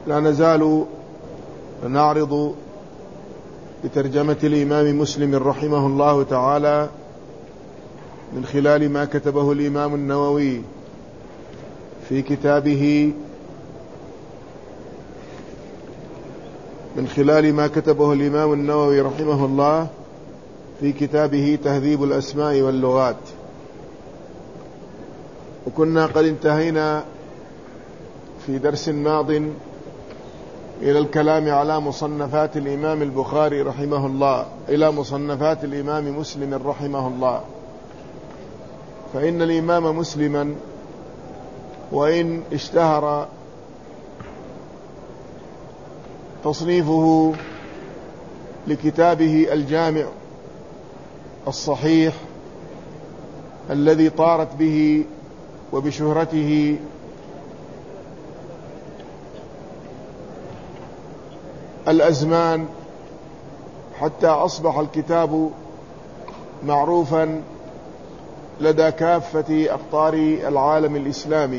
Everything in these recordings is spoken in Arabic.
لا نزال نعرض بترجمة الإمام مسلم رحمه الله تعالى من خلال ما كتبه الإمام النووي في كتابه رحمه الله في كتابه تهذيب الأسماء واللغات. وكنا قد انتهينا في درس ماض إلى الكلام على مصنفات الإمام البخاري رحمه الله، إلى مصنفات الإمام مسلم رحمه الله. فإن الإمام مسلما وإن اشتهر تصنيفه لكتابه الجامع الصحيح الذي طارت به وبشهرته الأزمان حتى أصبح الكتاب معروفا لدى كافة أقطار العالم الإسلامي،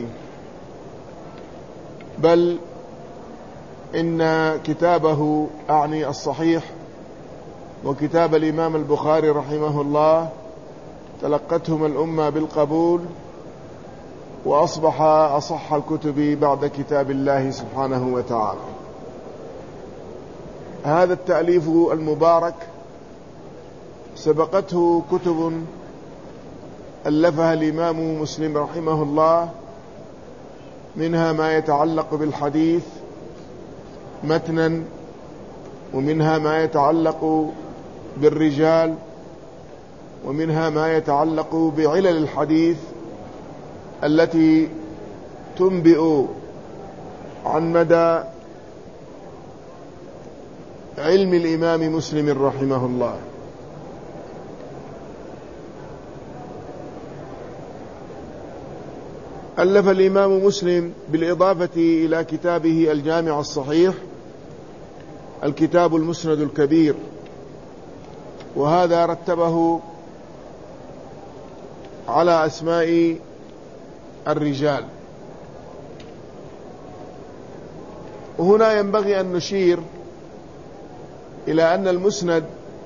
بل إن كتابه أعني الصحيح وكتاب الإمام البخاري رحمه الله تلقتهما الأمة بالقبول، وأصبح أصح الكتب بعد كتاب الله سبحانه وتعالى. هذا التأليف المبارك سبقته كتب ألفها الإمام مسلم رحمه الله، منها ما يتعلق بالحديث متنا، ومنها ما يتعلق بالرجال، ومنها ما يتعلق بعلل الحديث التي تنبئ عن مدى علم الإمام مسلم رحمه الله. ألف الإمام مسلم بالإضافة إلى كتابه الجامع الصحيح الكتاب المسند الكبير، وهذا رتبه على أسماء الرجال. وهنا ينبغي أن نشير إلى أن المسند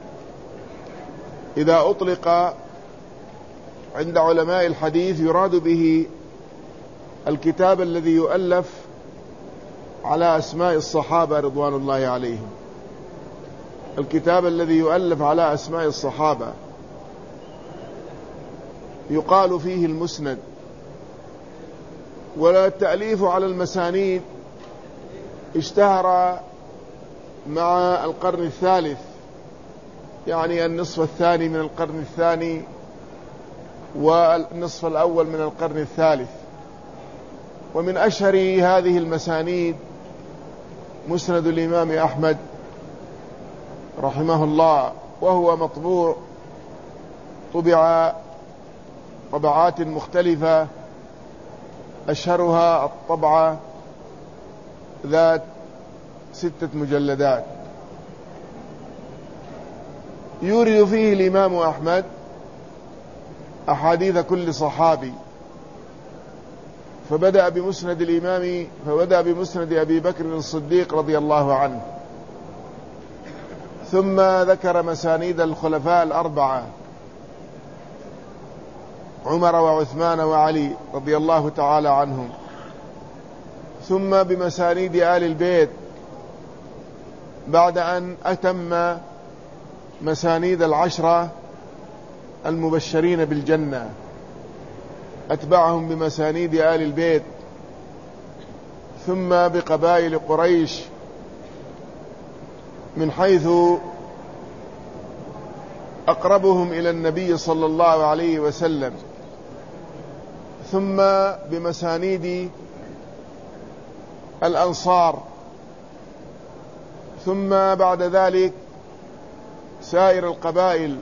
إذا أطلق عند علماء الحديث يراد به الكتاب الذي يؤلف على أسماء الصحابة رضوان الله عليهم، الكتاب الذي يؤلف على أسماء الصحابة يقال فيه المسند. ولا التأليف على المسانيد اشتهر مع القرن الثالث، يعني النصف الثاني من القرن الثاني والنصف الأول من القرن الثالث. ومن أشهر هذه المسانيد مسند الإمام أحمد رحمه الله، وهو مطبوع، طبع طبعات مختلفة، أشهرها الطبعة ذات 6 مجلدات. يورد فيه الإمام أحمد أحاديث كل صحابي، فبدأ بمسند أبي بكر الصديق رضي الله عنه، ثم ذكر مسانيد الخلفاء الأربعة عمر وعثمان وعلي رضي الله تعالى عنهم، ثم بمسانيد آل البيت بعد أن أتم مسانيد 10 المبشرين بالجنة، أتبعهم بمسانيد آل البيت، ثم بقبائل قريش من حيث أقربهم إلى النبي صلى الله عليه وسلم، ثم بمسانيد الأنصار، ثم بعد ذلك سائر القبائل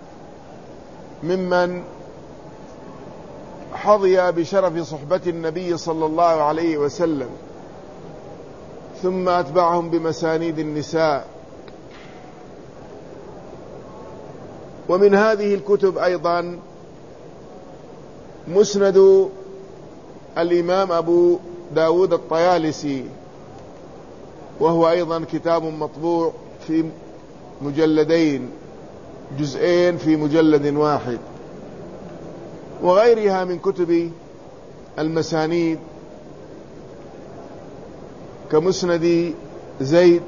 ممن حظي بشرف صحبة النبي صلى الله عليه وسلم، ثم أتبعهم بمسانيد النساء. ومن هذه الكتب أيضا مسند الإمام أبو داود الطيالسي وهو أيضا كتاب مطبوع في مجلدين، جزئين في مجلد واحد، وغيرها من كتب المسانيد كمسند زيد،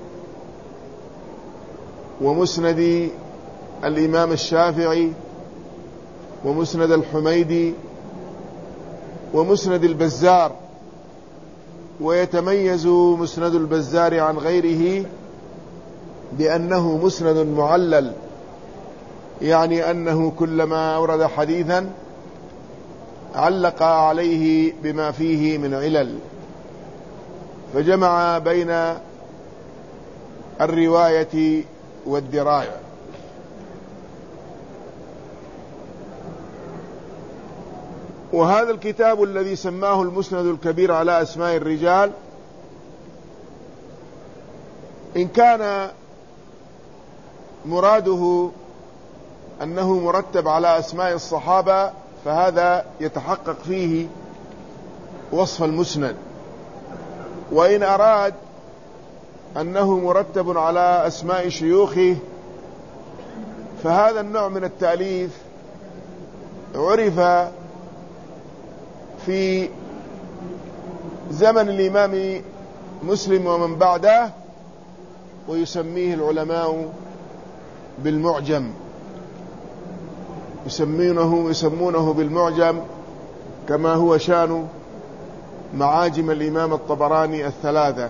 ومسند الإمام الشافعي، ومسند الحميدي، ومسند البزار. ويتميز مسند البزار عن غيره بأنه مسند معلل، يعني أنه كلما أورد حديثا علق عليه بما فيه من علل، فجمع بين الرواية والدراية. وهذا الكتاب الذي سماه المسند الكبير على أسماء الرجال، إن كان مراده أنه مرتب على أسماء الصحابة فهذا يتحقق فيه وصف المسند، وإن أراد أنه مرتب على أسماء شيوخه فهذا النوع من التأليف عرف في زمن الإمام مسلم ومن بعده، ويسميه العلماء بالمعجم، يسمونه بالمعجم، كما هو شان معاجم الإمام الطبراني الثلاثة.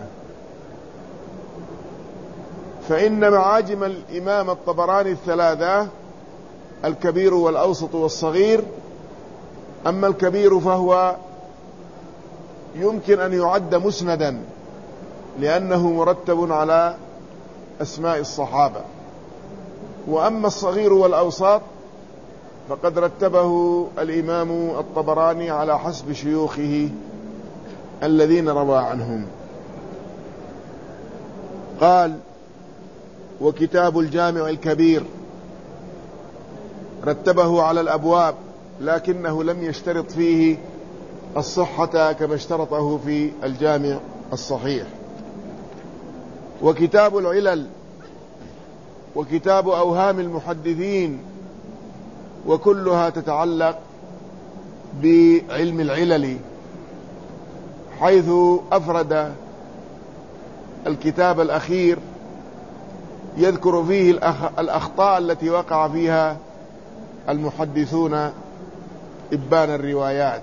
فإن معاجم الإمام الطبراني الثلاثة الكبير والأوسط والصغير، أما الكبير فهو يمكن أن يعد مسندا لأنه مرتب على أسماء الصحابة، وأما الصغير والأوسط فقد رتبه الإمام الطبراني على حسب شيوخه الذين روى عنهم. قال: وكتاب الجامع الكبير رتبه على الأبواب، لكنه لم يشترط فيه الصحة كما اشترطه في الجامع الصحيح. وكتاب العلل، وكتاب أوهام المحدثين، وكلها تتعلق بعلم العلل، حيث أفرد الكتاب الأخير يذكر فيه الأخطاء التي وقع فيها المحدثون إبان الروايات،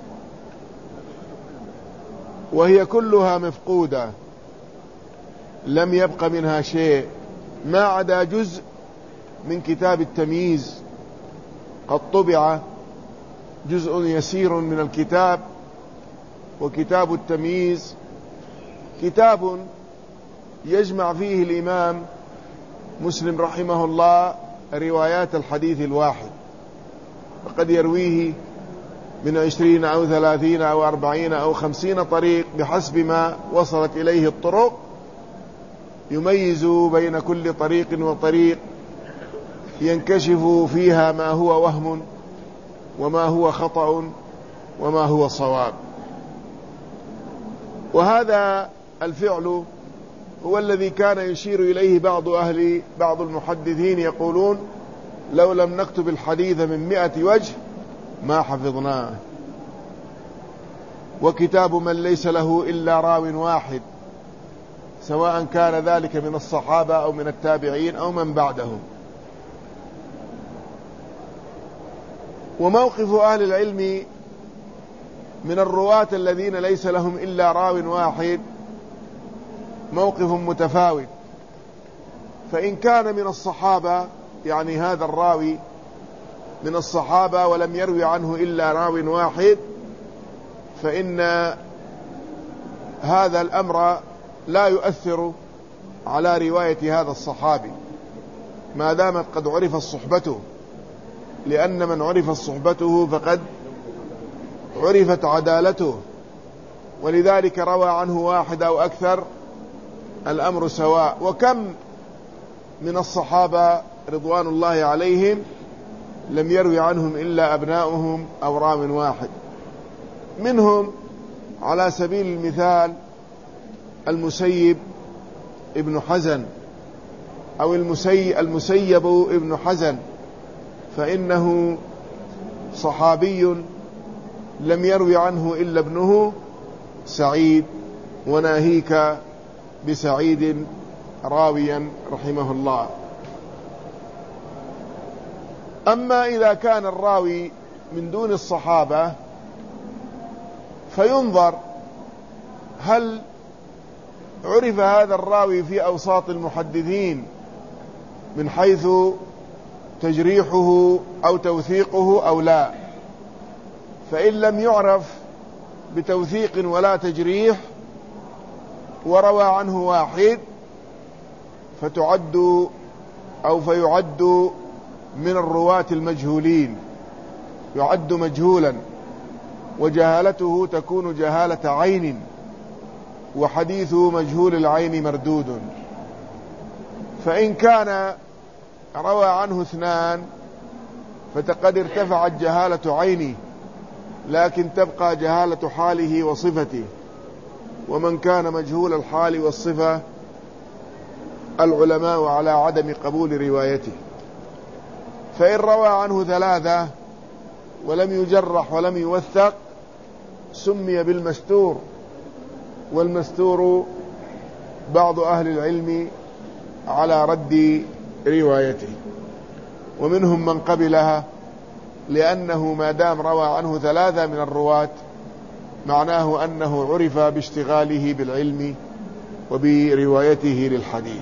وهي كلها مفقودة، لم يبق منها شيء ما عدا جزء من كتاب التمييز، قد طبع جزء يسير من الكتاب. وكتاب التمييز كتاب يجمع فيه الإمام مسلم رحمه الله روايات الحديث الواحد، فقد يرويه من 20 أو 30 أو 40 أو 50 طريق بحسب ما وصلت إليه الطرق، يميز بين كل طريق وطريق، ينكشف فيها ما هو وهم وما هو خطأ وما هو صواب. وهذا الفعل هو الذي كان يشير إليه بعض المحدثين، يقولون: لو لم نكتب الحديث من 100 وجه ما حفظناه. وكتاب من ليس له إلا راو واحد، سواء كان ذلك من الصحابة أو من التابعين أو من بعدهم. وموقف أهل العلم من الرواة الذين ليس لهم إلا راو واحد موقف متفاوت، فإن كان من الصحابة، يعني هذا الراوي من الصحابة ولم يروي عنه إلا راو واحد، فإن هذا الأمر لا يؤثر على رواية هذا الصحابي ما دامت قد عرف صحبته، لأن من عرف صحبته فقد عرفت عدالته، ولذلك روى عنه واحد أو أكثر الأمر سواء. وكم من الصحابة رضوان الله عليهم لم يروي عنهم إلا أبناؤهم أو راو واحد، منهم على سبيل المثال المسيب ابن حزن أو المسيب ابن حزن فإنه صحابي لم يروي عنه إلا ابنه سعيد، وناهيك بسعيد راويا رحمه الله. أما إذا كان الراوي من دون الصحابة فينظر هل عرف هذا الراوي في أوساط المحدثين من حيث تجريحه أو توثيقه أو لا. فإن لم يعرف بتوثيق ولا تجريح وروى عنه واحد فيعد من الرواة المجهولين، يعد مجهولا، وجهالته تكون جهالة عين، وحديث مجهول العين مردود. فإن كان روى عنه اثنان فقد ارتفعت جهالة عينه، لكن تبقى جهالة حاله وصفته. ومن كان مجهول الحال والصفة العلماء على عدم قبول روايته. فإن روى عنه ثلاثة ولم يجرح ولم يوثق سمي بالمستور، والمستور بعض أهل العلم على رد روايته، ومنهم من قبلها، لأنه ما دام روى عنه ثلاثة من الرواة معناه أنه عرف باشتغاله بالعلم وبروايته للحديث.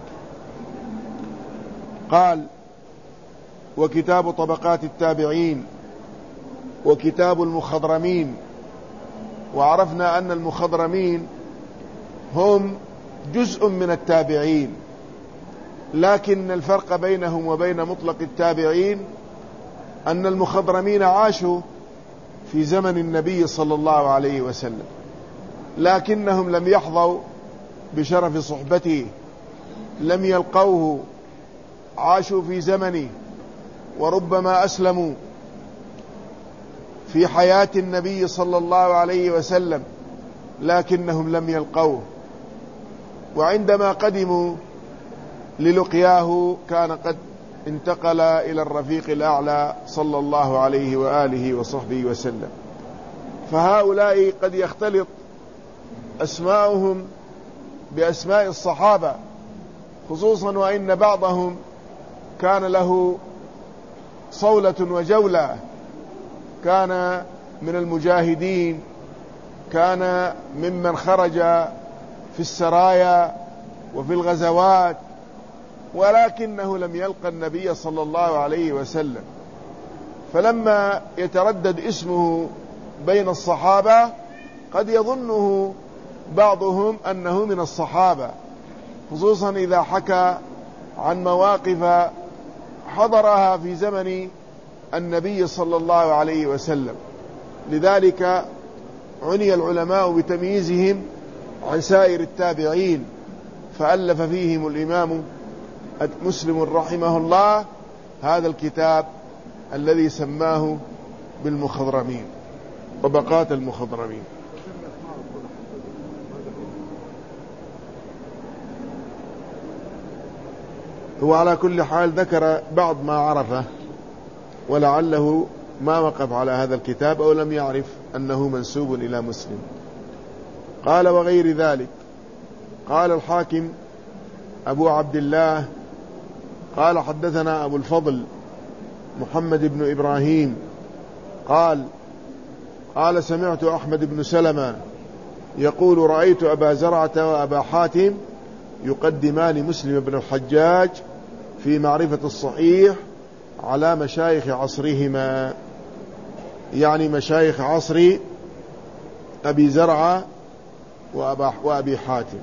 قال: وكتاب طبقات التابعين وكتاب المخضرمين. وعرفنا أن المخضرمين هم جزء من التابعين، لكن الفرق بينهم وبين مطلق التابعين أن المخضرمين عاشوا في زمن النبي صلى الله عليه وسلم، لكنهم لم يحظوا بشرف صحبته، لم يلقوه، عاشوا في زمنه، وربما أسلموا في حياة النبي صلى الله عليه وسلم، لكنهم لم يلقوه. وعندما قدموا للقياه كان قد انتقل إلى الرفيق الأعلى صلى الله عليه وآله وصحبه وسلم. فهؤلاء قد يختلط أسماؤهم بأسماء الصحابة، خصوصا وإن بعضهم كان له صولة وجولة، كان من المجاهدين، كان ممن خرج في السرايا وفي الغزوات، ولكنه لم يلقى النبي صلى الله عليه وسلم. فلما يتردد اسمه بين الصحابة قد يظنه بعضهم أنه من الصحابة، خصوصا إذا حكى عن مواقف حضرها في زمن النبي صلى الله عليه وسلم. لذلك عني العلماء بتمييزهم عن سائر التابعين، فألف فيهم الإمام مسلم رحمه الله هذا الكتاب الذي سماه بالمخضرمين، طبقات المخضرمين. هو على كل حال ذكر بعض ما عرفه، ولعله ما وقف على هذا الكتاب أو لم يعرف أنه منسوب إلى مسلم. قال: وغير ذلك. قال الحاكم أبو عبد الله قال: حدثنا أبو الفضل محمد بن إبراهيم قال سمعت أحمد بن سلمة يقول: رأيت أبا زرعة وأبا حاتم يقدمان مسلم بن الحجاج في معرفة الصحيح على مشايخ عصرهما، يعني مشايخ عصر أبي زرعة وأبي حاتم.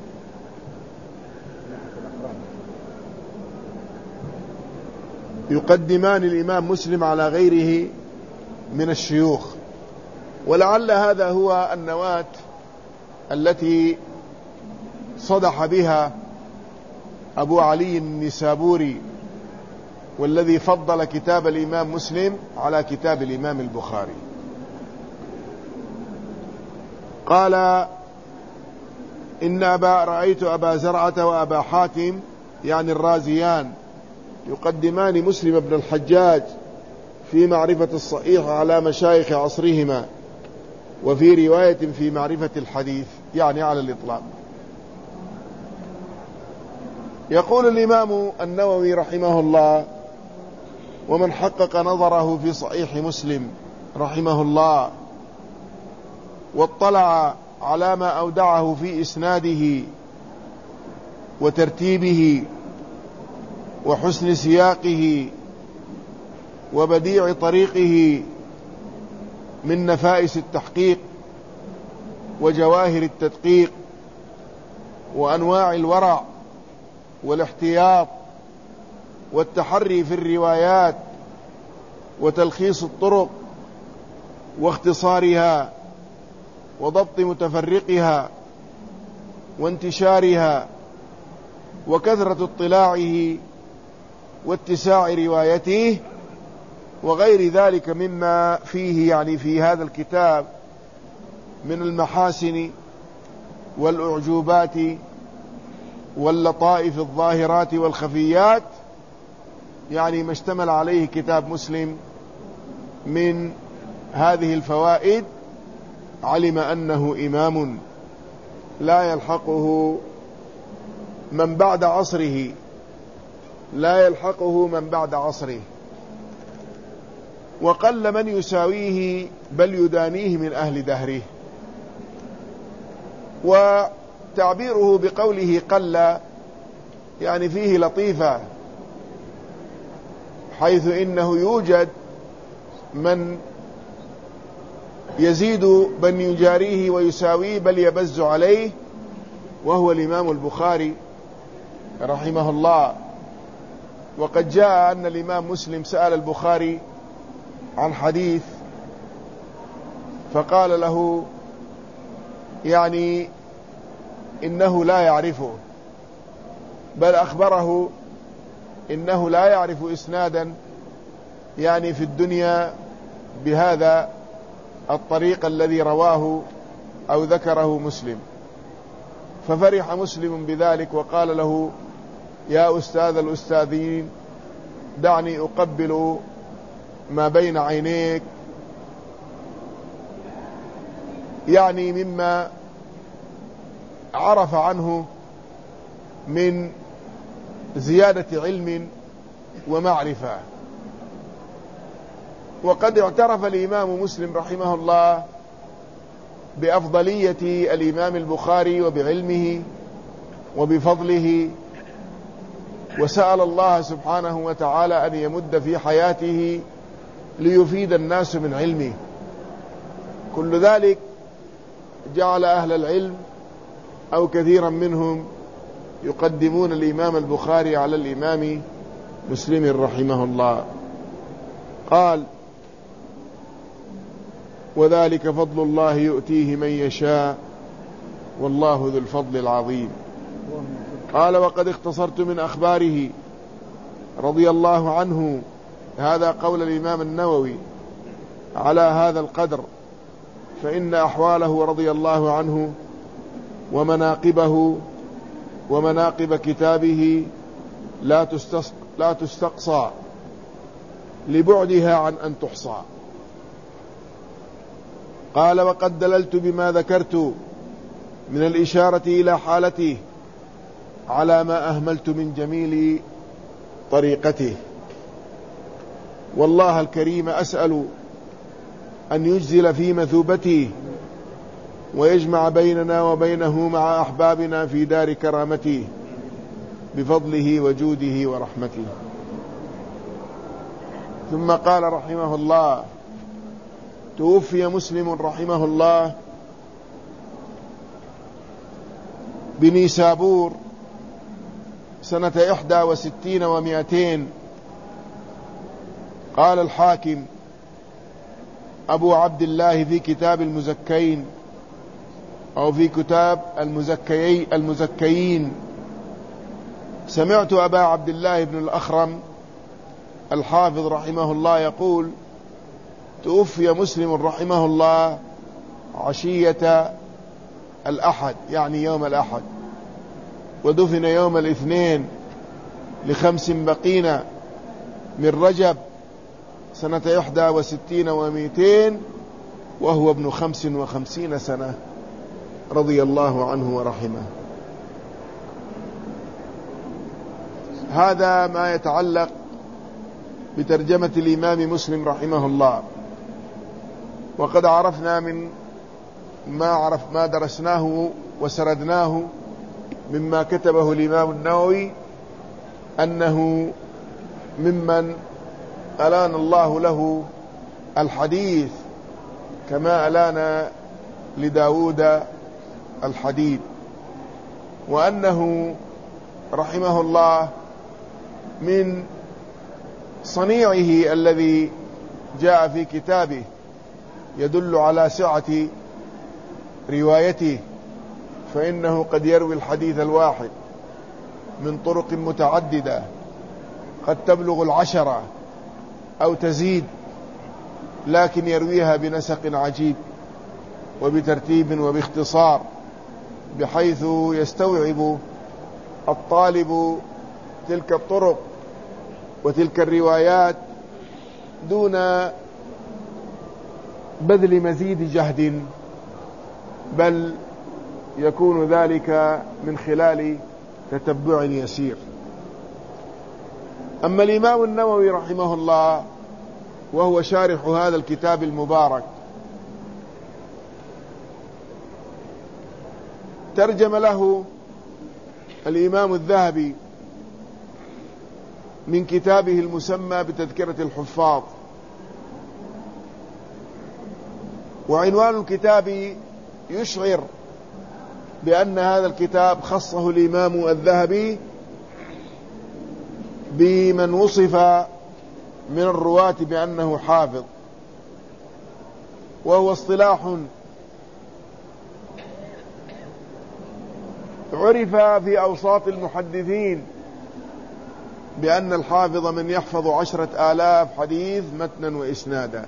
يقدمان الإمام مسلم على غيره من الشيوخ، ولعل هذا هو النواة التي صدح بها أبو علي النسابوري، والذي فضل كتاب الإمام مسلم على كتاب الإمام البخاري. قال: رأيت أبا زرعة وأبا حاتم يعني الرازيان يقدمان مسلم بن الحجاج في معرفة الصحيح على مشايخ عصرهما، وفي رواية في معرفة الحديث، يعني على الإطلاق. يقول الإمام النووي رحمه الله: ومن حقق نظره في صحيح مسلم رحمه الله واطلع على ما أودعه في إسناده وترتيبه وحسن سياقه وبديع طريقه من نفائس التحقيق وجواهر التدقيق وأنواع الورع والاحتياط والتحري في الروايات وتلخيص الطرق واختصارها وضبط متفرقها وانتشارها وكثرة اطلاعه واتساع روايته وغير ذلك مما فيه، يعني في هذا الكتاب، من المحاسن والأعجوبات واللطائف الظاهرات والخفيات، يعني ما اشتمل عليه كتاب مسلم من هذه الفوائد، علم أنه إمام لا يلحقه من بعد عصره، لا يلحقه من بعد عصره، وقل من يساويه بل يدانيه من أهل دهره. وتعبيره بقوله قل يعني فيه لطيفة، حيث إنه يوجد من يزيد بل يجاريه ويساويه بل يبز عليه، وهو الإمام البخاري رحمه الله. وقد جاء أن الإمام مسلم سأل البخاري عن حديث فقال له يعني إنه لا يعرفه، بل أخبره إنه لا يعرف إسنادا يعني في الدنيا بهذا الطريق الذي رواه أو ذكره مسلم. ففرح مسلم بذلك وقال له: يا أستاذ الأستاذين، دعني أقبل ما بين عينيك، يعني مما عرف عنه من زيادة علم ومعرفة. وقد اعترف الإمام مسلم رحمه الله بأفضلية الإمام البخاري وبعلمه وبفضله، وسأل الله سبحانه وتعالى أن يمد في حياته ليفيد الناس من علمه. كل ذلك جعل أهل العلم أو كثيرا منهم يقدمون الإمام البخاري على الإمام مسلم رحمه الله. قال: وذلك فضل الله يؤتيه من يشاء والله ذو الفضل العظيم. قال: وقد اختصرت من أخباره رضي الله عنه، هذا قول الإمام النووي، على هذا القدر، فإن أحواله رضي الله عنه ومناقبه ومناقب كتابه لا تستقصى لبعدها عن أن تحصى. قال: وقد دللت بما ذكرت من الإشارة إلى حالته على ما أهملت من جميل طريقته، والله الكريم أسأل أن يجزل في مثوبته ويجمع بيننا وبينه مع أحبابنا في دار كرامته بفضله وجوده ورحمته. ثم قال رحمه الله: توفي مسلم رحمه الله بنيسابور سنة 61 و200. قال الحاكم أبو عبد الله في كتاب المزكين أو في كتاب المزكيين: سمعت أبا عبد الله بن الأخرم الحافظ رحمه الله يقول: توفي مسلم رحمه الله عشية الأحد، يعني يوم الأحد، ودفن يوم الاثنين ل5 بقين من رجب سنة 61 و200، وهو ابن 55 سنة، رضي الله عنه ورحمه. هذا ما يتعلق بترجمة الإمام مسلم رحمه الله. وقد عرفنا من ما درسناه وسردناه مما كتبه الإمام النووي أنه ممن ألان الله له الحديث كما ألان لداود الحديد، وأنه رحمه الله من صنيعه الذي جاء في كتابه يدل على سعة روايته، فإنه قد يروي الحديث الواحد من طرق متعددة قد تبلغ 10 أو تزيد، لكن يرويها بنسق عجيب وبترتيب وباختصار، بحيث يستوعب الطالب تلك الطرق وتلك الروايات دون بذل مزيد جهد، بل يكون ذلك من خلال تتبع يسير. أما الإمام النووي رحمه الله وهو شارح هذا الكتاب المبارك، ترجم له الإمام الذهبي من كتابه المسمى بتذكرة الحفاظ، وعنوان الكتاب يشعر بأن هذا الكتاب خصه الإمام الذهبي بمن وصف من الرواة بأنه حافظ، وهو اصطلاح عرف في أوساط المحدثين بأن الحافظ من يحفظ 10,000 حديث متنا وإسنادا،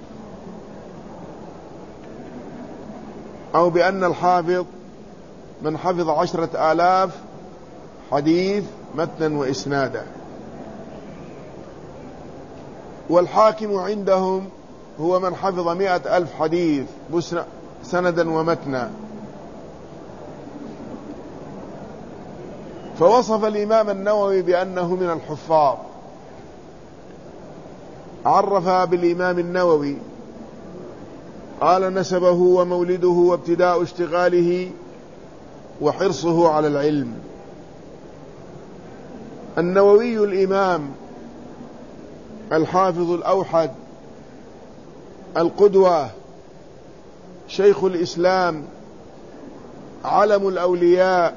أو بأن الحافظ من حفظ 10,000 حديث متنا وإسنادا. والحاكم عندهم هو من حفظ 100,000 حديث سندا ومتنا. فوصف الإمام النووي بأنه من الحفاظ. عرف بالإمام النووي، قال: نسبه ومولده وابتداء اشتغاله وحرصه على العلم. النووي الإمام الحافظ الأوحد القدوة، شيخ الإسلام، علم الأولياء،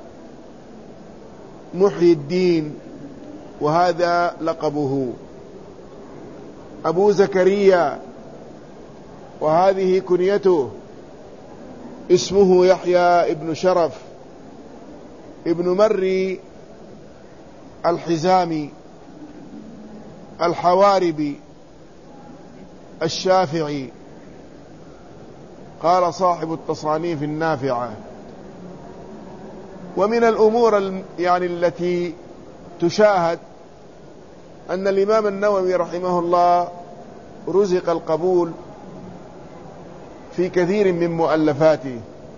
محيي الدين، وهذا لقبه. أبو زكريا، وهذه كنيته. اسمه يحيى ابن شرف ابن مري الحزامي الحواربي الشافعي. قال صاحب التصانيف النافعة. ومن الأمور التي تشاهد أن الإمام النووي رحمه الله رزق القبول في كثير من مؤلفاته،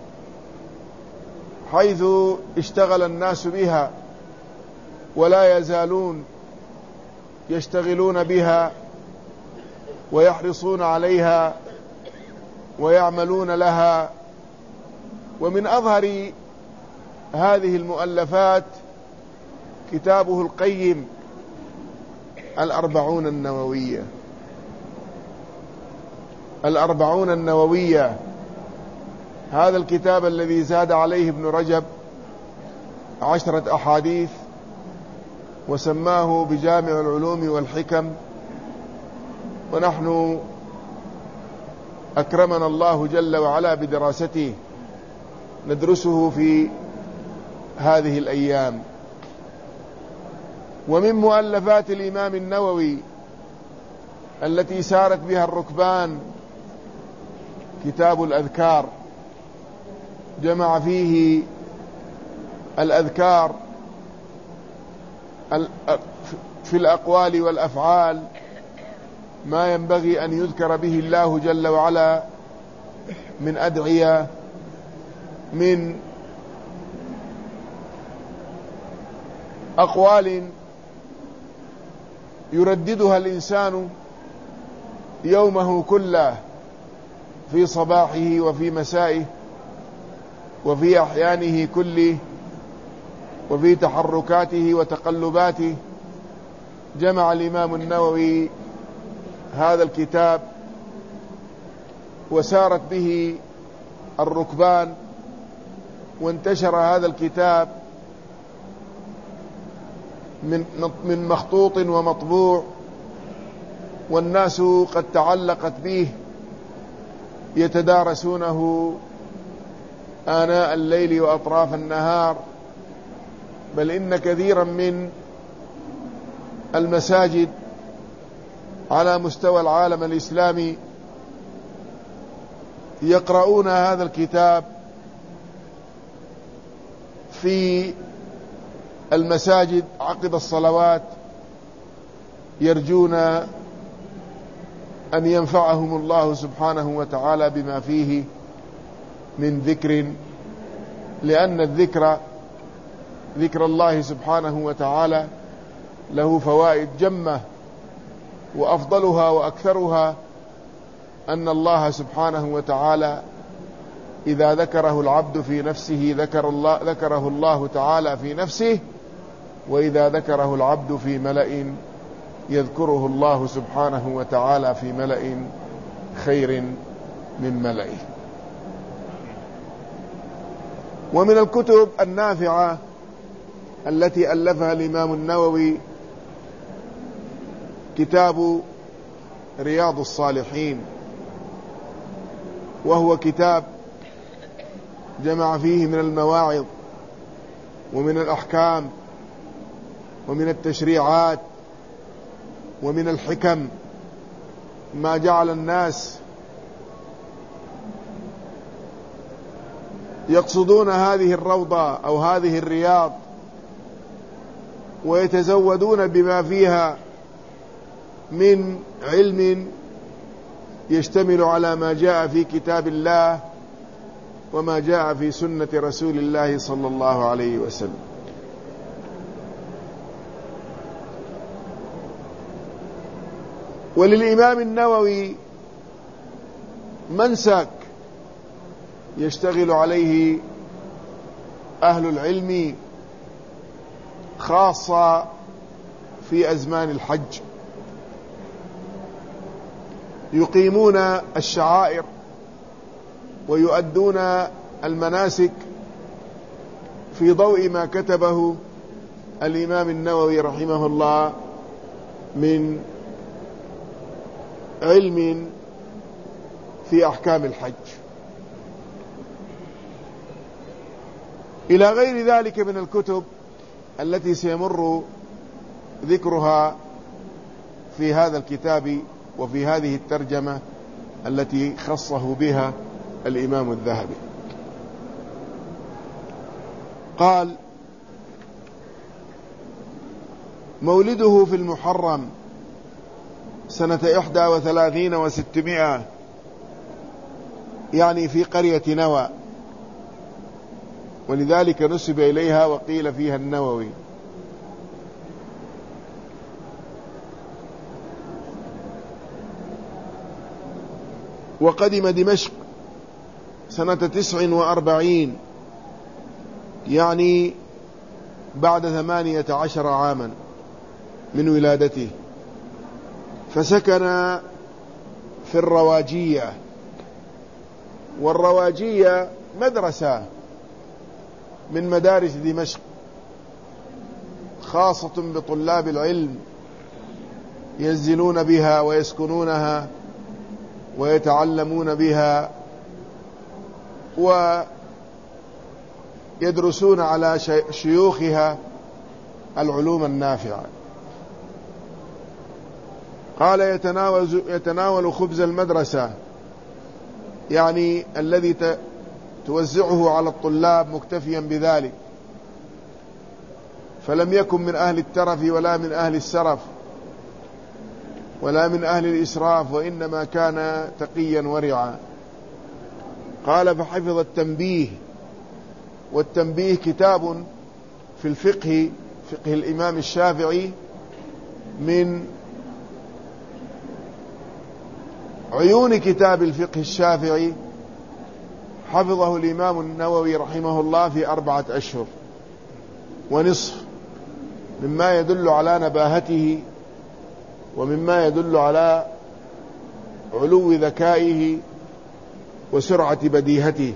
حيث اشتغل الناس بها ولا يزالون يشتغلون بها ويحرصون عليها ويعملون لها. ومن أظهر هذه المؤلفات كتابه القيم 40 النووية. 40 النووية، هذا الكتاب الذي زاد عليه ابن رجب 10 أحاديث وسماه بجامع العلوم والحكم، ونحن أكرمنا الله جل وعلا بدراسته، ندرسه في هذه الأيام. ومن مؤلفات الإمام النووي التي سارت بها الركبان كتاب الأذكار، جمع فيه الأذكار في الأقوال والأفعال، ما ينبغي أن يذكر به الله جل وعلا من أدعية، من أقوال يرددها الإنسان يومه كله في صباحه وفي مسائه وفي أحيانه كله وفي تحركاته وتقلباته. جمع الإمام النووي هذا الكتاب وسارت به الركبان، وانتشر هذا الكتاب من مخطوط ومطبوع، والناس قد تعلقت به يتدارسونه آناء الليل وأطراف النهار، بل إن كثيرا من المساجد على مستوى العالم الإسلامي يقرؤون هذا الكتاب في المساجد عقب الصلوات، يرجون أن ينفعهم الله سبحانه وتعالى بما فيه من ذكر، لأن ذكر الله سبحانه وتعالى له فوائد جمة، وأفضلها وأكثرها أن الله سبحانه وتعالى إذا ذكره العبد في نفسه ذكره الله تعالى في نفسه، وإذا ذكره العبد في ملأ يذكره الله سبحانه وتعالى في ملأ خير من ملئه. ومن الكتب النافعة التي ألفها الإمام النووي كتاب رياض الصالحين، وهو كتاب جمع فيه من المواعظ ومن الأحكام ومن التشريعات ومن الحكم ما جعل الناس يقصدون هذه الروضة أو هذه الرياض ويتزودون بما فيها من علم يشتمل على ما جاء في كتاب الله وما جاء في سنة رسول الله صلى الله عليه وسلم. وللإمام النووي منسك يشتغل عليه أهل العلم خاصة في أزمان الحج، يقيمون الشعائر ويؤدون المناسك في ضوء ما كتبه الإمام النووي رحمه الله من علم في أحكام الحج، إلى غير ذلك من الكتب التي سيمر ذكرها في هذا الكتاب وفي هذه الترجمة التي خصه بها الإمام الذهبي. قال: مولده في المحرم سنة 31 و600، يعني في قرية نوى، ولذلك نسب إليها وقيل فيها النووي. وقدم دمشق سنة 49، يعني بعد 18 عاما من ولادته، فسكن في الرواجية، والرواجية مدرسة من مدارس دمشق خاصة بطلاب العلم، ينزلون بها ويسكنونها ويتعلمون بها ويدرسون على شيوخها العلوم النافعة. قال: يتناول خبز المدرسة، يعني الذي توزعه على الطلاب مكتفيا بذلك، فلم يكن من أهل الترف ولا من أهل السرف ولا من أهل الإسراف، وإنما كان تقيا ورعا. قال فحفظ التنبيه. والتنبيه كتاب في الفقه، فقه الإمام الشافعي، من عيون كتاب الفقه الشافعي، حفظه الإمام النووي رحمه الله في 4 أشهر ونصف، مما يدل على نباهته ومما يدل على علو ذكائه وسرعة بديهته.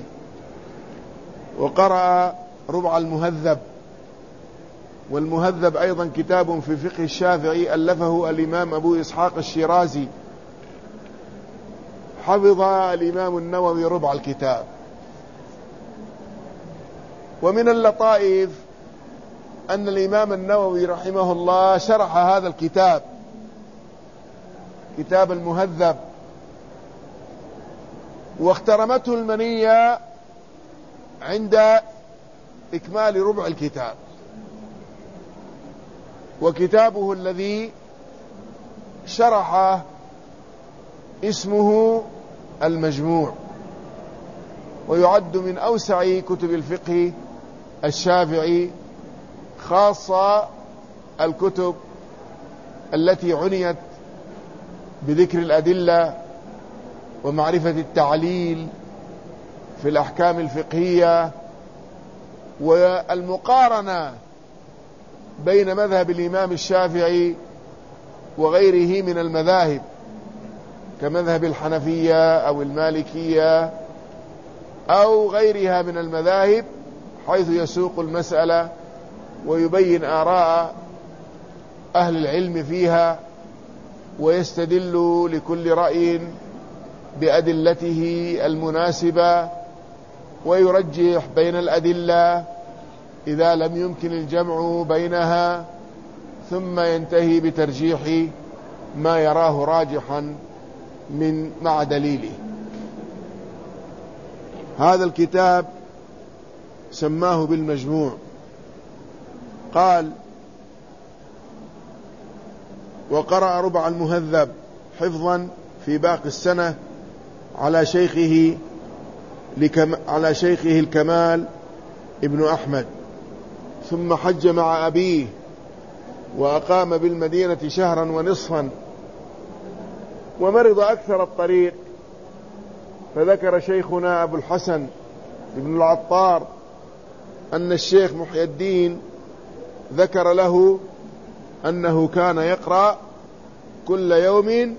وقرأ ربع المهذب، والمهذب أيضا كتاب في فقه الشافعي ألفه الإمام أبو إسحاق الشيرازي. حفظ الإمام النووي ربع الكتاب. ومن اللطائف أن الإمام النووي رحمه الله شرح هذا الكتاب، كتاب المهذب، واخترمته المنية عند إكمال ربع الكتاب. وكتابه الذي شرحه اسمه المجموع، ويعد من أوسع كتب الفقه الشافعي، خاصة الكتب التي عنيت بذكر الأدلة ومعرفة التعليل في الأحكام الفقهية، والمقارنة بين مذهب الإمام الشافعي وغيره من المذاهب كمذهب الحنفية أو المالكية أو غيرها من المذاهب، حيث يسوق المسألة ويبين آراء أهل العلم فيها، ويستدل لكل رأي بأدلته المناسبة، ويرجح بين الأدلة إذا لم يمكن الجمع بينها، ثم ينتهي بترجيح ما يراه راجحا مع دليله. هذا الكتاب سماه بالمجموع. قال وقرأ ربع المهذب حفظا في باقي السنة على شيخه الكمال ابن أحمد، ثم حج مع أبيه وأقام بالمدينة شهرا ونصفا، ومرض أكثر الطريق، فذكر شيخنا أبو الحسن ابن العطار أن الشيخ محي الدين ذكر له أنه كان يقرأ كل يوم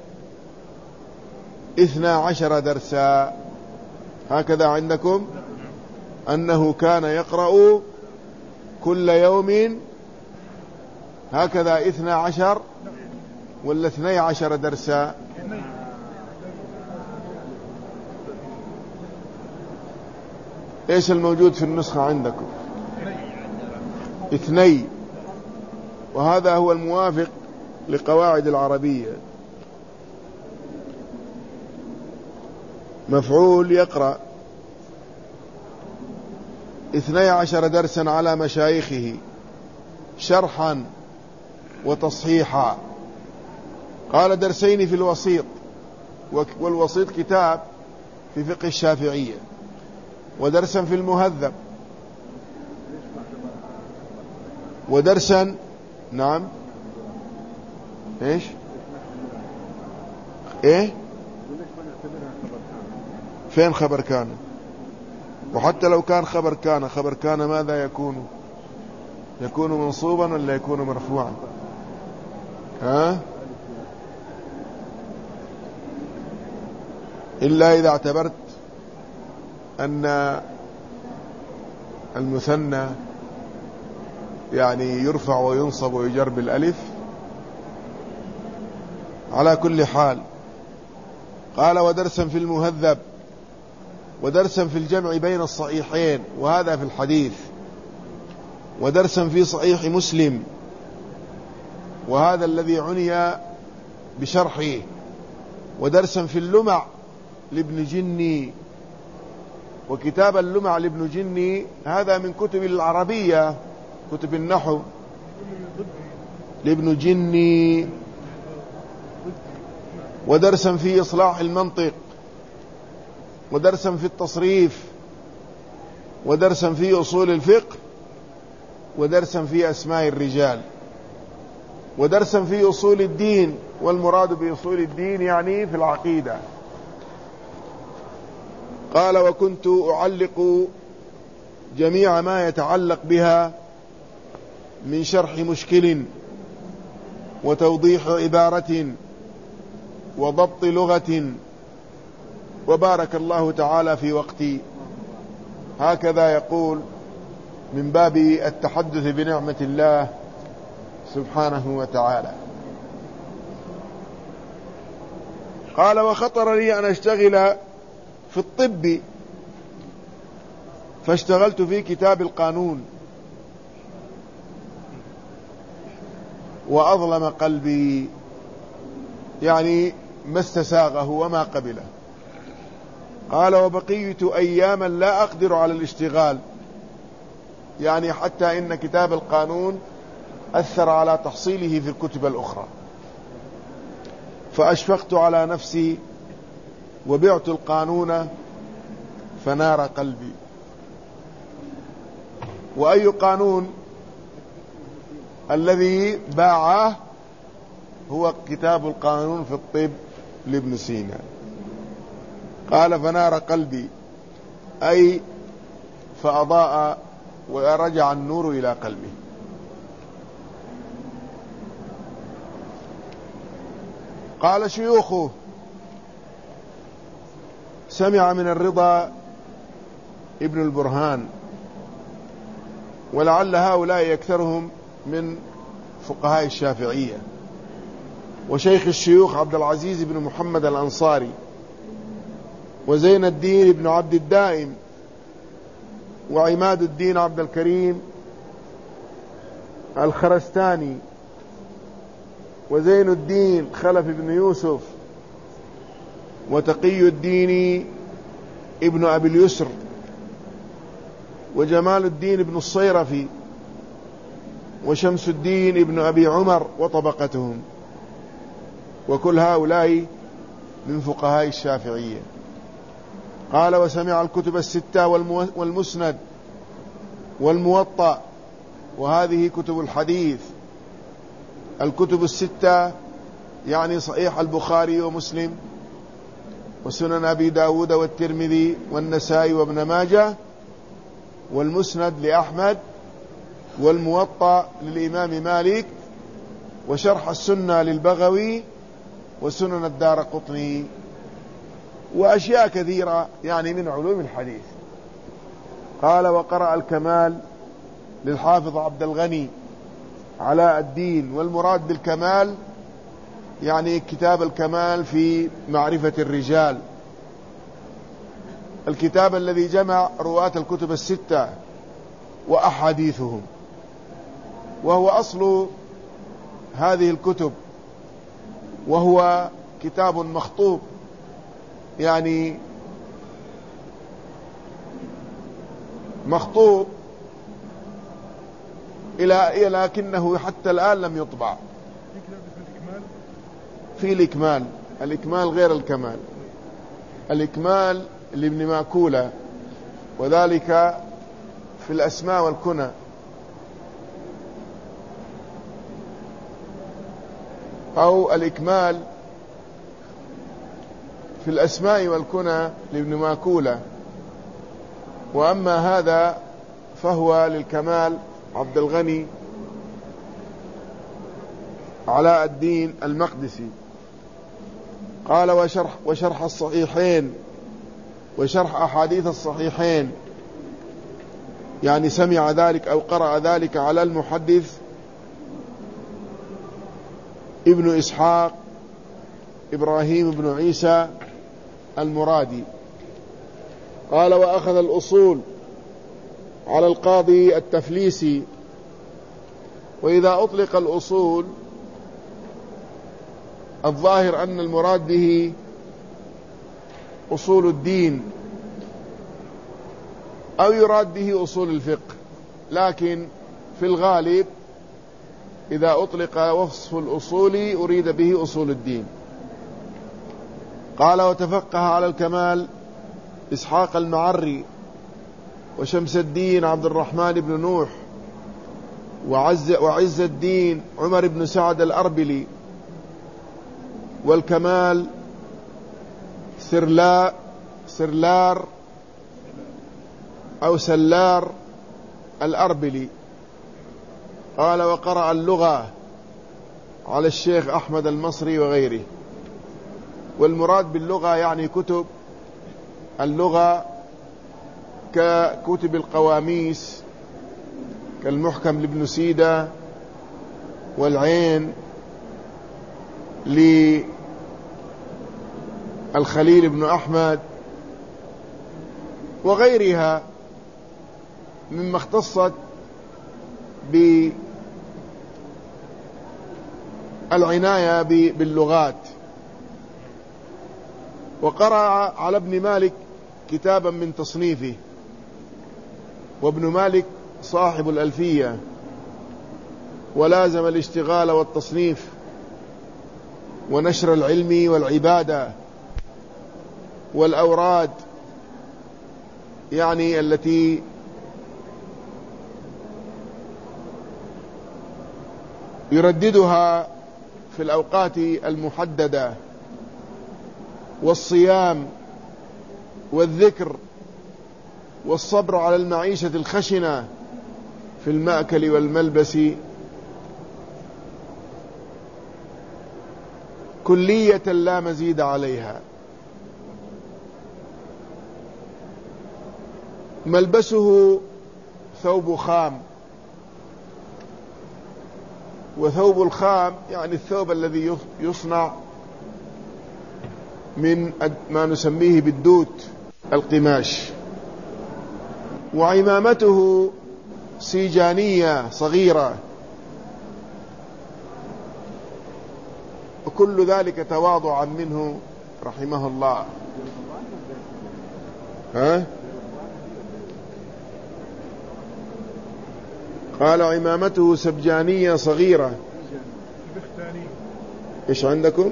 12 درسا. هكذا عندكم أنه كان يقرأ كل يوم هكذا 12 ولا 12 درسا؟ ايش الموجود في النسخة عندكم؟ 2، وهذا هو الموافق لقواعد العربية. مفعول يقرأ 12 درسا على مشايخه شرحا وتصحيحا. قال درسين في الوسيط، والوسيط كتاب في فقه الشافعية، ودرسا في المهذب، ودرسا نعم ايش ايه فين خبر كان؟ وحتى لو كان خبر كان ماذا يكون؟ يكون منصوبا ولا يكون مرفوعا؟ إلا إذا اعتبرت أن المثنى يعني يرفع وينصب ويجر بالألف. على كل حال قال ودرسا في المهذب، ودرسا في الجمع بين الصحيحين، وهذا في الحديث، ودرسا في صحيح مسلم، وهذا الذي عني بشرحه، ودرسا في اللمع لابن جني، وكتاب اللمع لابن جني هذا من كتب العربية، كتب النحو لابن جني، ودرسا في إصلاح المنطق، ودرسا في التصريف، ودرسا في أصول الفقه، ودرسا في أسماء الرجال، ودرسا في أصول الدين، والمراد بأصول الدين يعني في العقيدة. قال: وكنت أعلق جميع ما يتعلق بها من شرح مشكل وتوضيح عبارة وضبط لغة، وبارك الله تعالى في وقتي. هكذا يقول من باب التحدث بنعمة الله سبحانه وتعالى. قال: وخطر لي أن أشتغل في الطب، فاشتغلت في كتاب القانون، وأظلم قلبي، يعني ما استساغه وما قبله. قال: وبقيت أياما لا أقدر على الاشتغال، يعني حتى إن كتاب القانون أثر على تحصيله في الكتب الأخرى، فأشفقت على نفسي وبعت القانون فنار قلبي. وأي قانون الذي باعه؟ هو كتاب القانون في الطب لابن سينا. قال: فنار قلبي، أي فأضاء ورجع النور إلى قلبه. قال: شيوخه سمع من الرضا ابن البرهان، ولعل هؤلاء أكثرهم من فقهاء الشافعية، وشيخ الشيوخ عبد العزيز بن محمد الأنصاري، وزين الدين بن عبد الدائم، وعماد الدين عبد الكريم الخرستاني، وزين الدين خلف بن يوسف، وتقي الدين ابن أبي اليسر، وجمال الدين ابن الصيرفي، وشمس الدين ابن أبي عمر وطبقتهم، وكل هؤلاء من فقهاء الشافعية. قال: وسمع الكتب الستة والمسند والموطأ، وهذه كتب الحديث. الكتب الستة يعني صحيح البخاري ومسلم وسنن أبي داود والترمذي والنسائي وابن ماجه، والمسند لأحمد، والموطأ للإمام مالك، وشرح السنة للبغوي، وسنن الدارقطني، وأشياء كثيرة يعني من علوم الحديث. قال: وقرأ الكمال للحافظ عبد الغني علاء الدين، والمراد بالكمال يعني كتاب الكمال في معرفة الرجال، الكتاب الذي جمع رواة الكتب الستة وأحاديثهم، وهو أصل هذه الكتب، وهو كتاب مخطوط، يعني مخطوط لكنه حتى الآن لم يطبع. في الإكمال، الإكمال غير الكمال. الإكمال لابن ماكولة، وذلك في الأسماء والكنى، أو الإكمال في الأسماء والكنى لابن ماكولة، وأما هذا فهو للكمال عبد الغني علاء الدين المقدسي. قال: وشرح الصحيحين، وشرح أحاديث الصحيحين، يعني سمع ذلك أو قرأ ذلك على المحدث ابن إسحاق إبراهيم بن عيسى المرادي. قال: وأخذ الأصول على القاضي التفليسي. وإذا أطلق الأصول الظاهر أن المراد به أصول الدين، أو يراد به أصول الفقه، لكن في الغالب إذا أطلق وصف الأصول أريد به أصول الدين. قال: وتفقه على الكمال إسحاق المعري، وشمس الدين عبد الرحمن بن نوح، وعز الدين عمر بن سعد الأربلي، والكمال سرلار أو سلار الأربلي. قال: وقرأ اللغة على الشيخ أحمد المصري وغيره. والمراد باللغة يعني كتب اللغة ككتب القواميس كالمحكم لابن سيدة، والعين للخليل بن أحمد، وغيرها مما اختصت بالعناية باللغات. وقرأ على ابن مالك كتابا من تصنيفه، وابن مالك صاحب الألفية، ولازم الاشتغال والتصنيف ونشر العلم والعبادة والأوراد، يعني التي يرددها في الأوقات المحددة، والصيام والذكر والصبر على المعيشة الخشنة في المأكل والملبس، كلية لا مزيد عليها. ملبسه ثوب خام، وثوب الخام يعني الثوب الذي يصنع من ما نسميه بالدوت، القماش. وعمامته سيجانية صغيرة، وكل ذلك تواضعا منه رحمه الله. قال: عمامته سبجانية صغيرة. ايش عندكم؟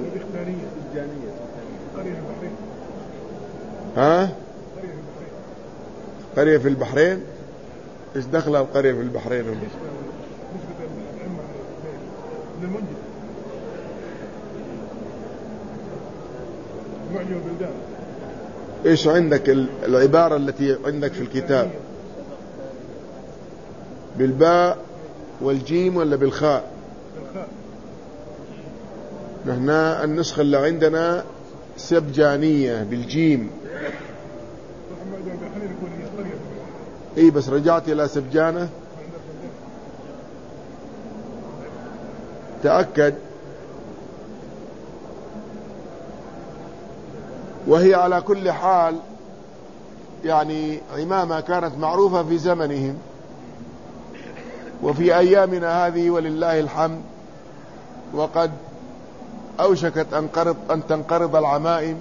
قرية في البحرين. ايش دخل القرية في البحرين؟ ايش عندك العبارة التي عندك في الكتاب؟ بالباء والجيم ولا بالخاء؟ نحن النسخة اللي عندنا سبجانية بالجيم. اي بس رجعت الى سبجانة. تأكد. وهي على كل حال يعني عمامة كانت معروفة في زمنهم، وفي أيامنا هذه ولله الحمد وقد أوشكت أن تنقرض العمائم،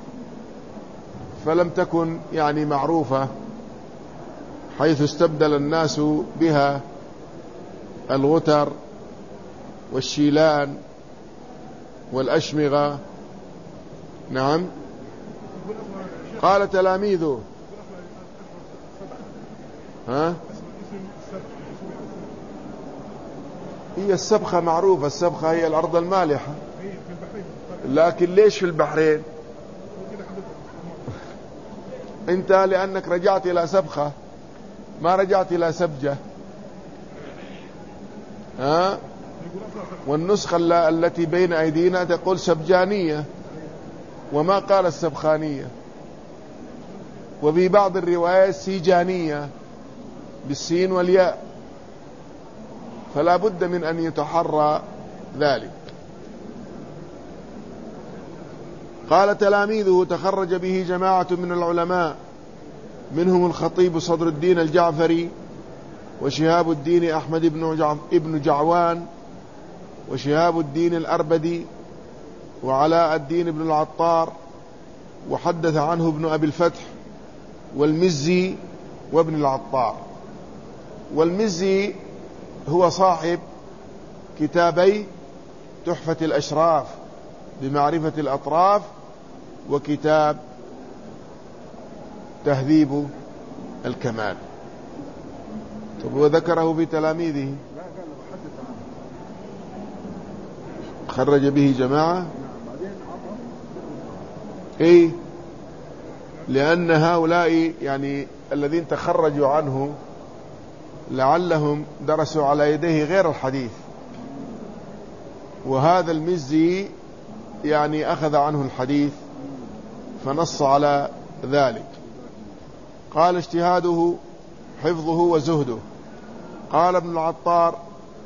فلم تكن يعني معروفة، حيث استبدل الناس بها الغتر والشيلان والأشمغة. نعم. قال تلاميذه هي السبخة معروفة، السبخة هي الأرض المالحة، لكن ليش في البحرين؟ انت لأنك رجعت إلى سبخة ما رجعت إلى سبجة. والنسخة التي بين أيدينا تقول سبجانية وما قال السبخانية، وفي بعض الروايات سيجانية بالسين والياء، فلا بد من أن يتحرى ذلك. قال تلاميذه تخرج به جماعة من العلماء، منهم الخطيب صدر الدين الجعفري، وشهاب الدين أحمد ابن جعوان، وشهاب الدين الأربدي، وعلاء الدين بن العطار، وحدث عنه ابن أبي الفتح والمزي وابن العطار. والمزي هو صاحب كتابي تحفة الأشراف بمعرفة الأطراف وكتاب تهذيب الكمال. طب وذكره في تلاميذه، خرج به جماعة. ايه، لأن هؤلاء يعني الذين تخرجوا عنه لعلهم درسوا على يديه غير الحديث، وهذا المزي يعني أخذ عنه الحديث فنص على ذلك. قال اجتهاده حفظه وزهده. قال ابن العطار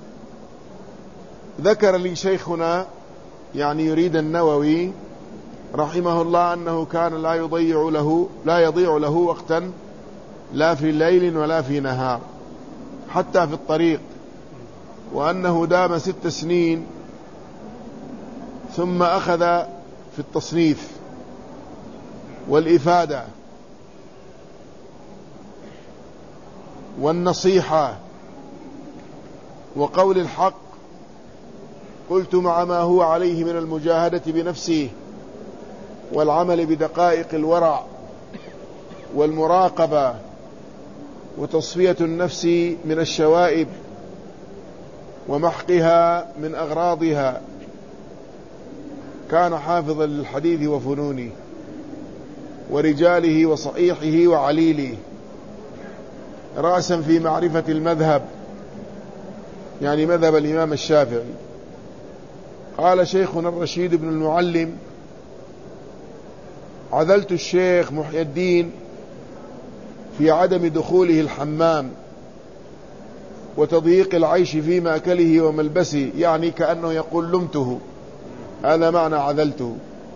ذكر لي شيخنا، يعني يريد النووي رحمه الله، أنه كان لا يضيع له وقتا لا في ليل ولا في نهار حتى في الطريق، وأنه دام 6 سنين ثم أخذ في التصنيف والإفادة والنصيحة وقول الحق. قلت مع ما هو عليه من المجاهدة بنفسه والعمل بدقائق الورع والمراقبة وتصفية النفس من الشوائب ومحقها من أغراضها، كان حافظا للحديث وفنونه ورجاله وصحيحه وعليله، رأسا في معرفة المذهب، يعني مذهب الإمام الشافعي. قال شيخنا الرشيد بن المعلم عذلت الشيخ محي الدين في عدم دخوله الحمام وتضييق العيش في مأكله وملبسه، يعني كأنه يقول لمته، هذا معنى عذلته.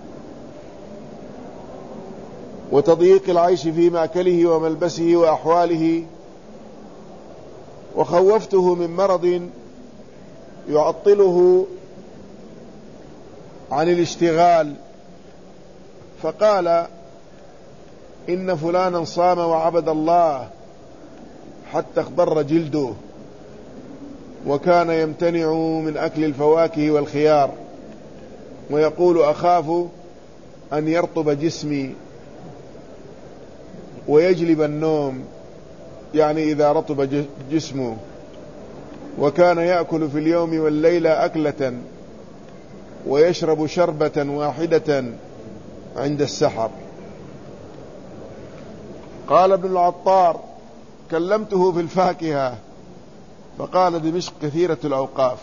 وتضييق العيش في مأكله وملبسه وأحواله، وخوفته من مرض يعطله عن الاشتغال، فقال إن فلانا صام وعبد الله حتى اخضر جلده، وكان يمتنع من أكل الفواكه والخيار، ويقول أخاف أن يرطب جسمي ويجلب النوم، يعني إذا رطب جسمه. وكان يأكل في اليوم والليلة أكلة ويشرب شربة واحدة عند السحر. قال ابن العطار كلمته في الفاكهة فقال دمشق كثيرة الأوقاف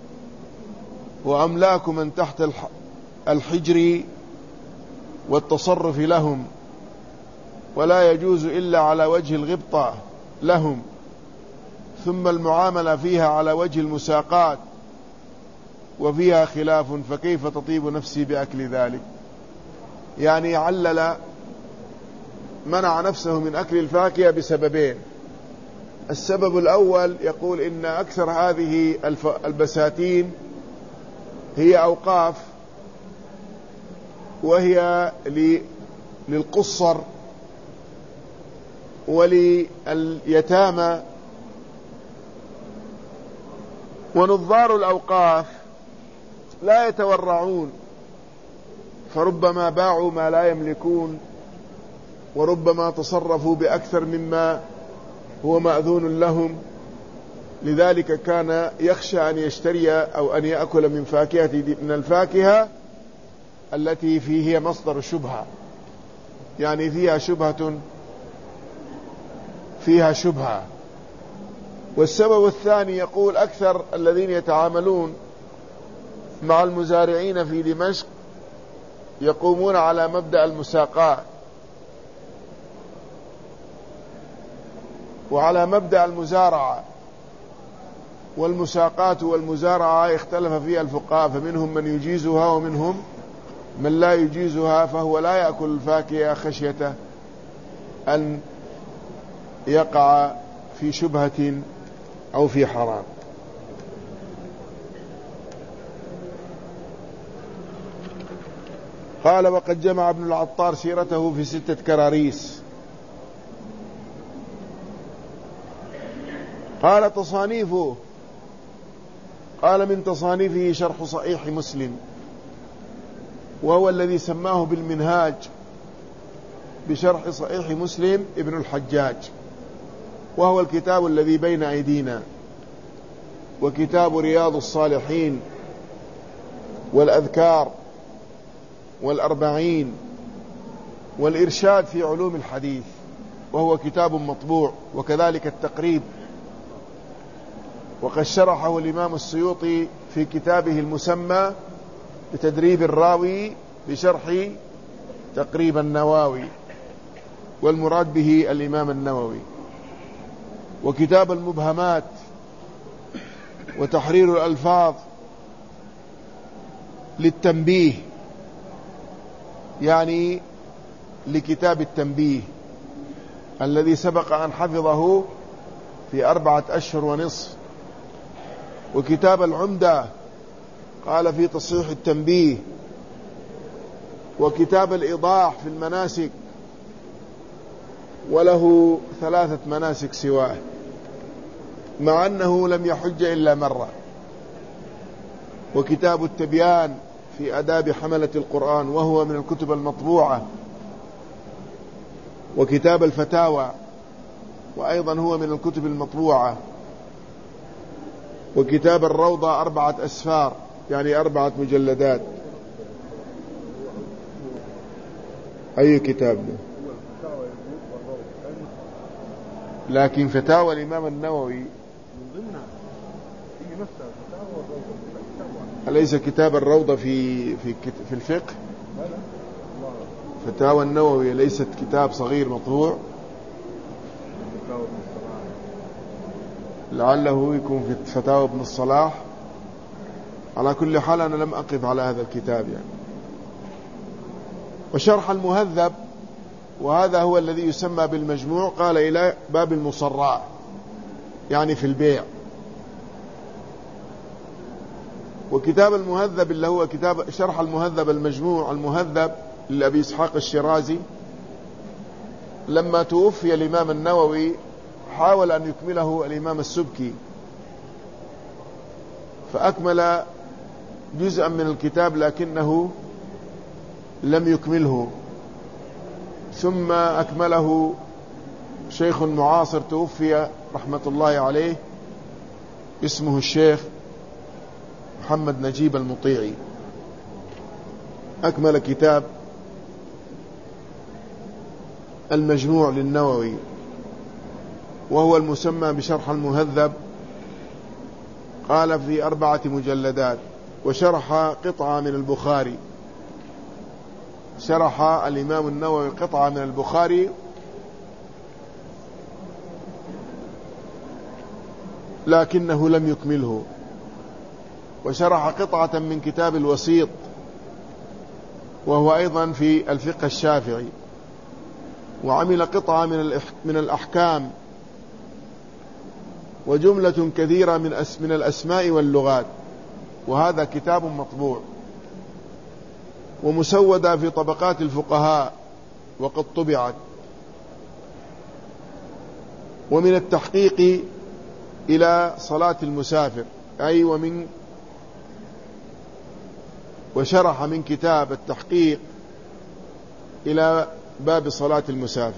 وأملاك من تحت الحجر والتصرف لهم، ولا يجوز إلا على وجه الغبطة لهم، ثم المعاملة فيها على وجه المساقات، وفيها خلاف، فكيف تطيب نفسي بأكل ذلك؟ يعني علل منع نفسه من أكل الفاكهة بسببين. السبب الأول يقول إن أكثر هذه البساتين هي أوقاف، وهي للقصر ولليتامى، ونظار الأوقاف لا يتورعون، فربما باعوا ما لا يملكون، وربما تصرفوا بأكثر مما هو مأذون لهم، لذلك كان يخشى أن يشتري أو أن يأكل من الفاكهة التي فيه مصدر الشبهة، يعني فيها شبهة. والسبب الثاني يقول أكثر الذين يتعاملون مع المزارعين في دمشق يقومون على مبدأ المساقات وعلى مبدأ المزارعة، والمساقات والمزارعة اختلف فيها الفقهاء، فمنهم من يجيزها ومنهم من لا يجيزها، فهو لا يأكل الفاكهة خشية أن يقع في شبهة أو في حرام. قال وقد جمع ابن العطار سيرته في 6 كراريس، قال تصانيفه، قال من تصانيفه شرح صحيح مسلم، وهو الذي سماه بالمنهاج بشرح صحيح مسلم ابن الحجاج، وهو الكتاب الذي بين أيدينا، وكتاب رياض الصالحين والأذكار والأربعين والإرشاد في علوم الحديث، وهو كتاب مطبوع، وكذلك التقريب، وقد شرحه الإمام السيوطي في كتابه المسمى بتدريب الراوي بشرح تقريب النووي، والمراد به الإمام النووي. وكتاب المبهمات وتحرير الألفاظ للتنبيه، يعني لكتاب التنبيه الذي سبق أن حفظه في 4 أشهر ونصف. وكتاب العمدة قال في تصحيح التنبيه. وكتاب الإيضاح في المناسك، وله 3 مناسك سواه، مع أنه لم يحج إلا مرة. وكتاب التبيان في آداب حملة القرآن، وهو من الكتب المطبوعة. وكتاب الفتاوى، وأيضا هو من الكتب المطبوعة. وكتاب الروضة 4 أسفار، يعني 4 مجلدات. أي كتاب ده؟ لكن فتاوى الإمام النووي أليس كتاب الروضة في الفقه؟ فتاوى النووي ليست كتاب صغير مطبوع؟ لعله يكون في فتاوى ابن الصلاح. على كل حال أنا لم أقف على هذا الكتاب يعني. وشرح المهذب، وهذا هو الذي يسمى بالمجموع، قال إلى باب المصراء، يعني في البيع. وكتاب المهذب اللي هو كتاب شرح المهذب المجموع المهذب لأبي إسحاق الشيرازي، لما توفي الإمام النووي حاول أن يكمله الإمام السبكي، فأكمل جزءا من الكتاب لكنه لم يكمله، ثم أكمله شيخ معاصر توفي رحمة الله عليه اسمه الشيخ محمد نجيب المطيعي، أكمل كتاب المجموع للنووي، وهو المسمى بشرح المهذب، قال في 4 مجلدات. وشرح قطعة من البخاري، شرح الإمام النووي قطعة من البخاري، لكنه لم يكمله. وشرح قطعة من كتاب الوسيط، وهو أيضا في الفقه الشافعي. وعمل قطعة من الأحكام، وجملة كثيرة من الأسماء واللغات، وهذا كتاب مطبوع ومسودة في طبقات الفقهاء، وقد طبعت. ومن التحقيق إلى صلاة المسافر، أي وشرح من كتاب التحقيق إلى باب صلاة المسافر.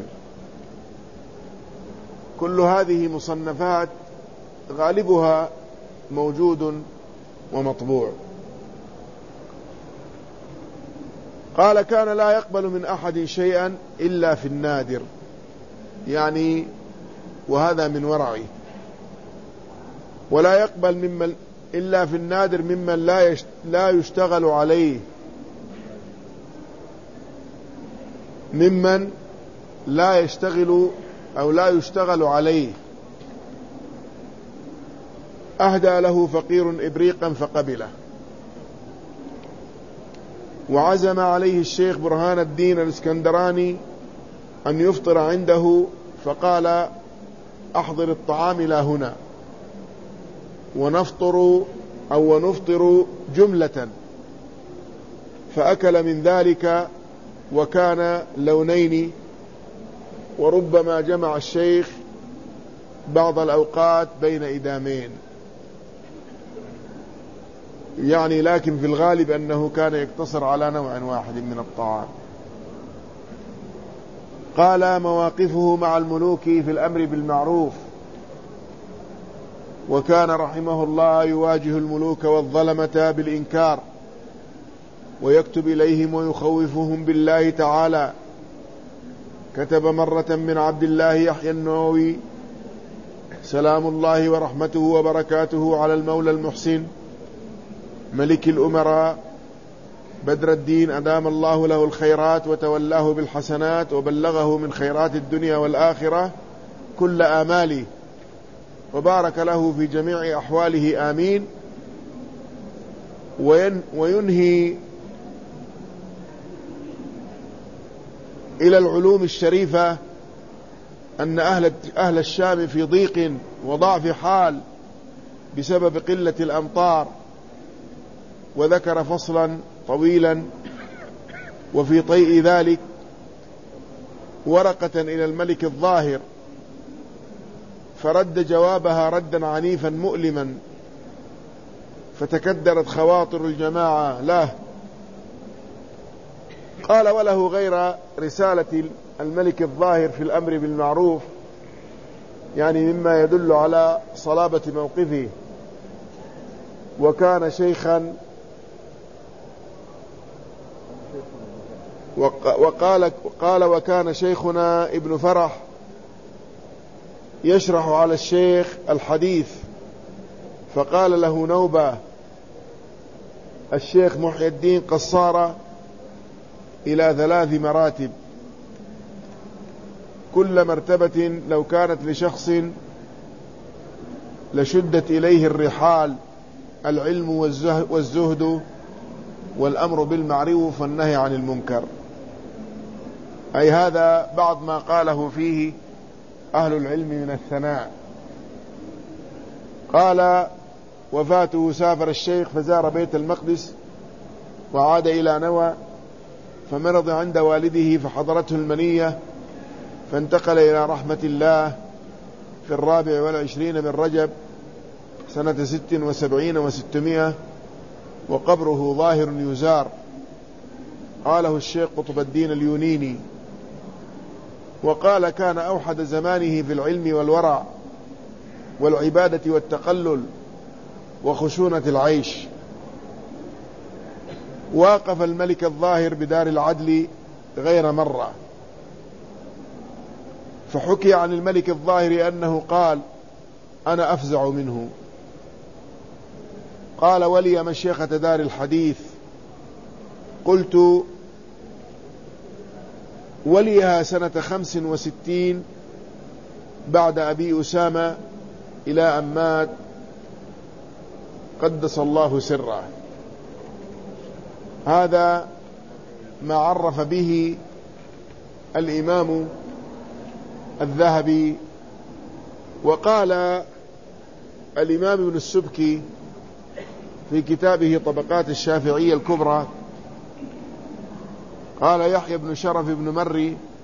كل هذه مصنفات غالبها موجود ومطبوع. قال كان لا يقبل من أحد شيئا إلا في النادر، يعني وهذا من ورعه. ولا يقبل ممن إلا في النادر ممن لا يشتغل عليه، ممن لا يشتغل أو لا يشتغل عليه. أهدى له فقير إبريقا فقبله. وعزم عليه الشيخ برهان الدين الإسكندراني أن يفطر عنده، فقال أحضر الطعام لا هنا، ونفطر جملة. فأكل من ذلك، وكان لونين. وربما جمع الشيخ بعض الأوقات بين إدامين، يعني لكن في الغالب أنه كان يقتصر على نوع واحد من الطعام. قال: مواقفه مع الملوك في الأمر بالمعروف. وكان رحمه الله يواجه الملوك والظلمة بالإنكار، ويكتب إليهم ويخوفهم بالله تعالى. كتب مرة من عبد الله يحيى النووي: سلام الله ورحمته وبركاته على المولى المحسن ملك الأمراء بدر الدين، أدام الله له الخيرات وتولاه بالحسنات، وبلغه من خيرات الدنيا والآخرة كل آماله، وبارك له في جميع أحواله، آمين. وينهي إلى العلوم الشريفة أن أهل الشام في ضيق وضعف حال بسبب قلة الأمطار، وذكر فصلا طويلا. وفي طيء ذلك ورقة إلى الملك الظاهر، فرد جوابها ردا عنيفا مؤلما، فتكدرت خواطر الجماعة له. قال: وله غير رسالة الملك الظاهر في الأمر بالمعروف، يعني مما يدل على صلابة موقفه. وكان شيخا، قال وكان شيخنا ابن فرح يشرح على الشيخ الحديث، فقال له نوبة الشيخ محي الدين قصارة إلى 3 مراتب، كل مرتبة لو كانت لشخص لشدت إليه الرحال: العلم والزهد والأمر بالمعروف والنهي عن المنكر. أي هذا بعض ما قاله فيه أهل العلم من الثناء. قال: وفاته سافر الشيخ فزار بيت المقدس وعاد إلى نوى، فمرض عند والده فحضرته المنية، فانتقل إلى رحمة الله في 24 من رجب سنة 76 و600، وقبره ظاهر يزار. قاله الشيخ قطب الدين اليونيني. وقال: كان أوحد زمانه في العلم والورع والعبادة والتقلل وخشونة العيش. واقف الملك الظاهر بدار العدل غير مرة، فحكي عن الملك الظاهر أنه قال: أنا أفزع منه. قال: ولي مشيخة دار الحديث. قلت: وليها سنة 65 بعد أبي أسامة إلى أن مات قدس الله سره. هذا ما عرف به الإمام الذهبي. وقال الإمام ابن السبكي في كتابه طبقات الشافعية الكبرى، قال يحيى بن شرف بن مري: